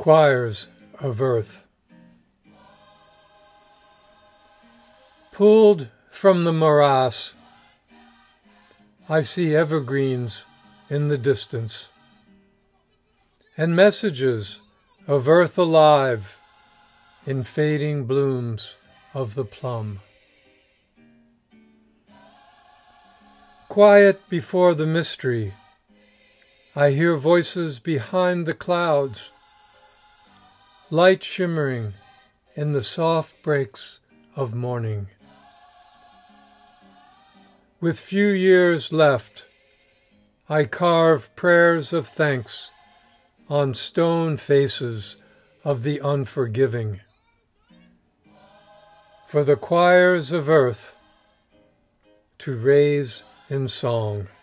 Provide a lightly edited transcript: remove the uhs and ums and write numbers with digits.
Choirs of Earth. Pulled from the morass, I see evergreens in the distance, and messages of earth alive in fading blooms of the plum. Quiet before the mystery, I hear voices behind the clouds, light shimmering in the soft breaks of morning. With few years left, I carve prayers of thanks on stone faces of the unforgiving, for the choirs of earth to raise in song.